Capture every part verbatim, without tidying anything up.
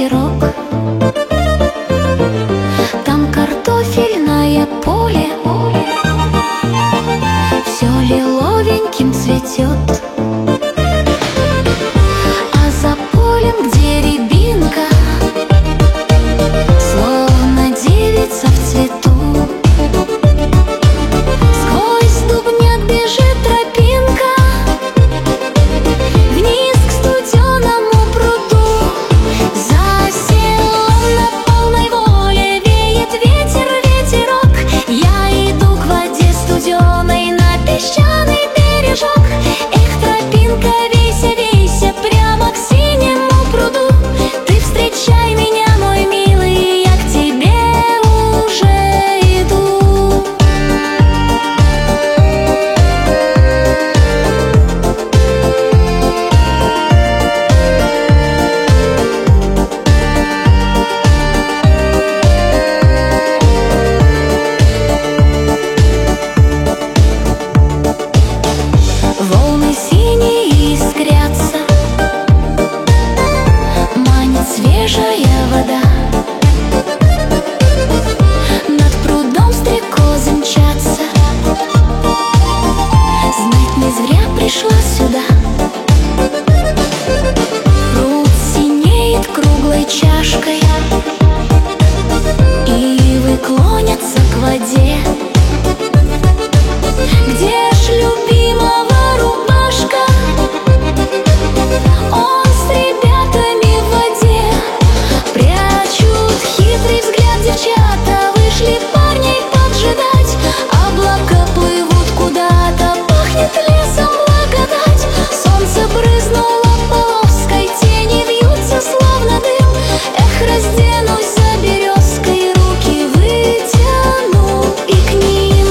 ветерок. Там картофельное поле, все лиловеньким цветет. А за полем, где рябинка, словно девица в цвету. Сквозь дубняк бежит тропинка вниз к студеному пруду. За селом на полной воле веет ветер, ветерок. Я иду к воде студеной на песчаный бережок. Эх, тропинка, вейся, вейся прямо к синему пруду. Ты встречай меня, мой милый, я к тебе уже иду. Волны синие искрятся, манит свежая вода. Над прудом стрекозы мчатся, знать не зря пришла сюда. Пруд синеет круглой чашкой, ивы клонятся к воде. Где ж любимого рубашка? Он с ребятами в воде. Прячут хитрый взгляд девчата, вышли парней поджидать. Облака плывут куда-то, пахнет лесом благодать. Солнце брызнуло по Волжской, тени вьются словно дым. Эх, разденусь за березкой, руки вытяну и к ним.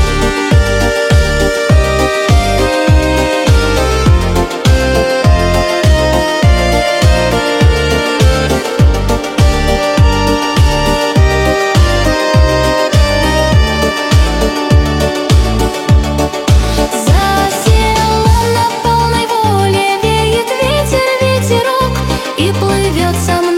За селом на полной воле веет ветер, ветерок, и плывет со мной